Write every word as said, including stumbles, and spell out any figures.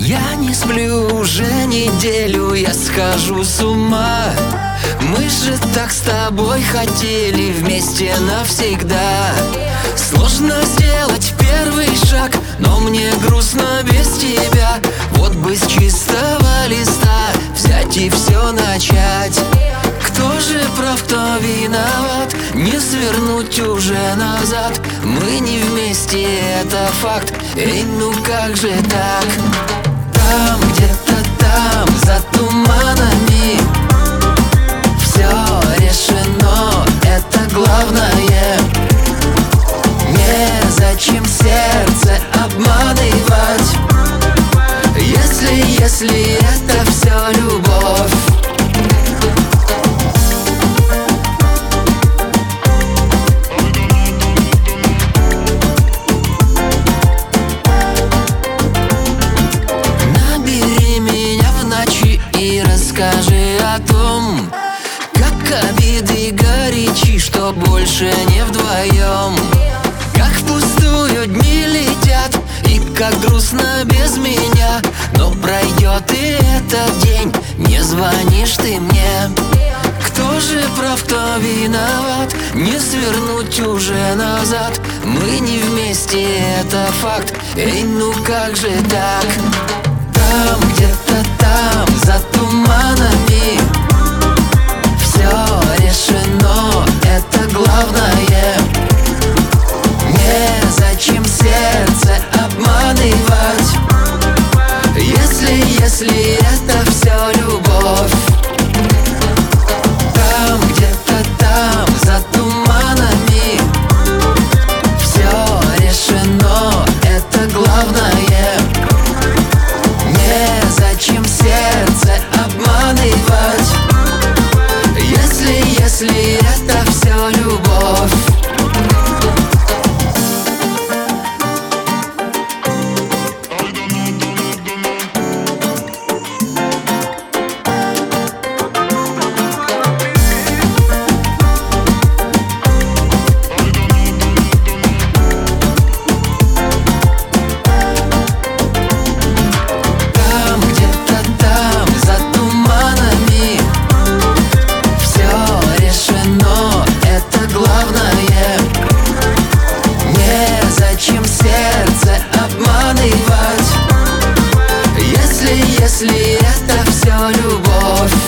Я не сплю уже неделю, я схожу с ума. Мы же так с тобой хотели вместе навсегда. Сложно сделать первый шаг, но мне грустно без тебя. Вот бы с чистого листа взять и все начать. Кто же прав, кто виноват? Не свернуть уже назад. Мы не вместе, это факт. Эй, ну как же так? Там, где-то там, за туманами все решено, это главное. Незачем сердце обманывать, Если, если это все любовь. И расскажи о том, как обиды горячи, что больше не вдвоем. Как впустую дни летят, и как грустно без меня. Но пройдет и этот день, не звонишь ты мне. Кто же прав, кто виноват? Не свернуть уже назад. Мы не вместе, это факт. Эй, ну как же так? Там, где-то там, за туманами все решено, это главное. Незачем сердце обманывать, Если, если это все любовь. Там, где-то там, за туманами все решено, это главное. Незачем сердце обманывать, Если, если это все любовь. Незачем сердце обманывать, Если, если это все любовь.